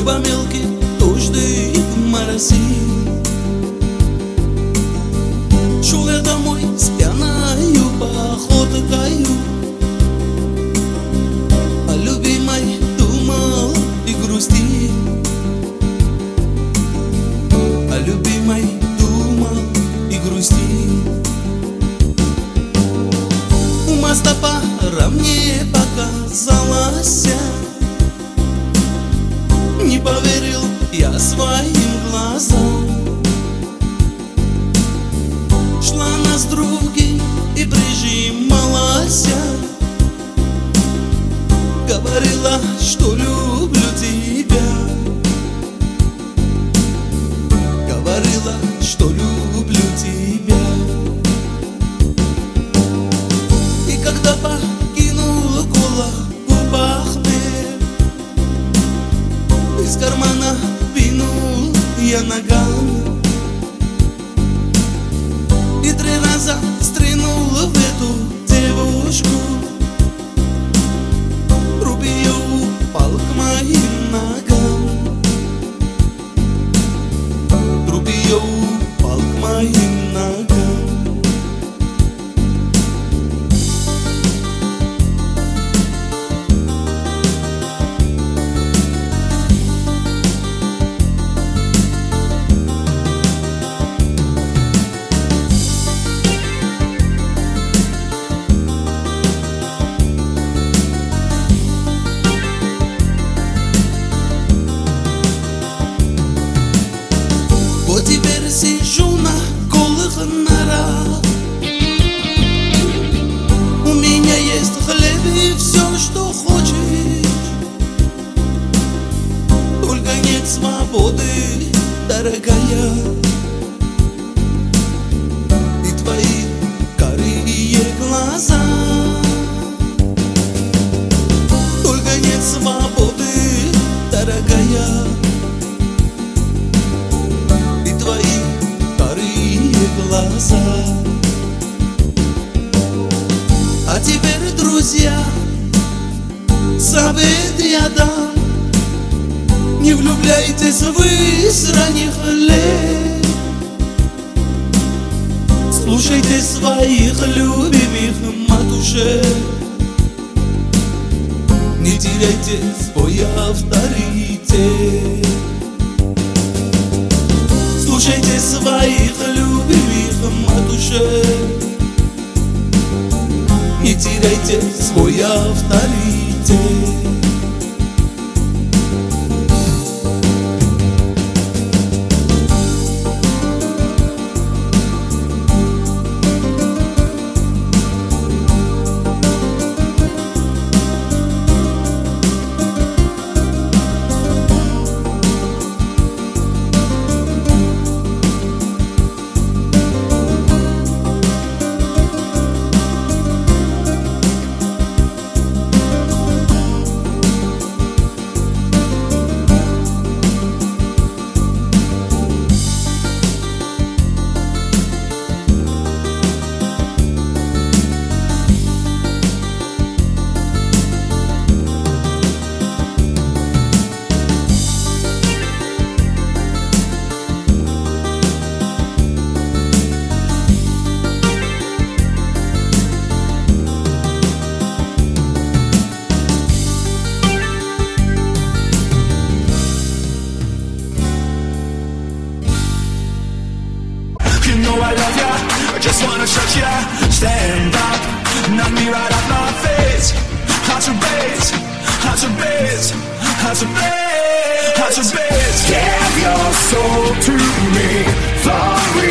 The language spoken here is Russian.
Небо мелкий, дождик моросит. Шел я домой с пьяною походкою, о любимой думал и грустил. О любимой думал и грустил. У моста пора мне показалось, не поверил я своим глазам. Шла она с другим и прижималась, говорила, что люблю тебя. Говорила, что люблю тебя. И когда покинула голову Бахмет, из кармана вынул я наган и 3 раза стрельнул в эту девушку. Труп ее упал к моим ногам. Труп ее упал к моим ногам. Вот теперь сижу на голых норах. У меня есть хлеб и все, что хочешь, только нет свободы, дорогая. И твои карие глаза, только нет свободы, дорогая. Твои карие глаза. А теперь, друзья, совет я дам: не влюбляйтесь вы с ранних лет. Слушайте своих любимых матушек, не теряйте свой авторитет. Слушайте своих любимых матушек, не теряйте свой авторитет. You know I love ya, I just wanna touch ya. Stand up, knock me right off my face. Heart to base, heart to base, heart to base, heart to base. Give your soul to me, for